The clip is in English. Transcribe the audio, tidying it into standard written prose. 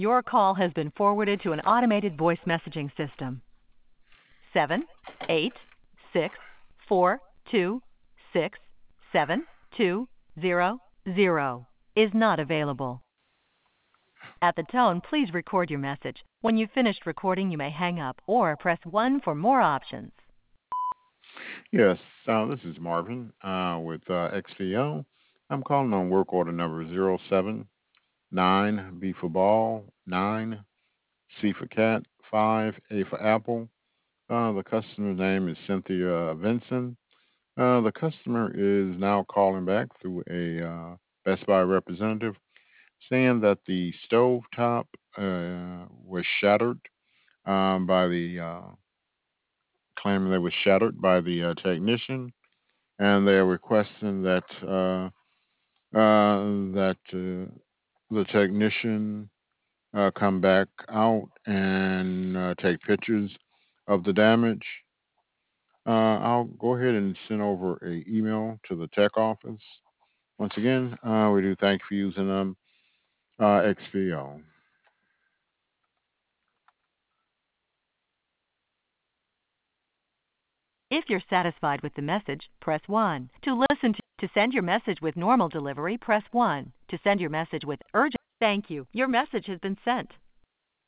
Your call has been forwarded to an automated voice messaging system. 78642672000 is not available. At the tone, please record your message. When you've finished recording, you may hang up or press 1 for more options. Yes, this is Marvin with XPO. I'm calling on work order number 079, B for ball, 9, C for cat, 5, A for apple. The customer's name is Cynthia Vinson. The customer is now calling back through a Best Buy representative saying that the stove top was shattered by the claiming that it was shattered by the technician, and they're requesting that the technician come back out and take pictures of the damage. I'll go ahead and send over an email to the tech office. Once again, we do thank you for using XVO. If you're satisfied with the message, press 1. To send your message with normal delivery, press 1. To send your message with urgent, thank you. Your message has been sent.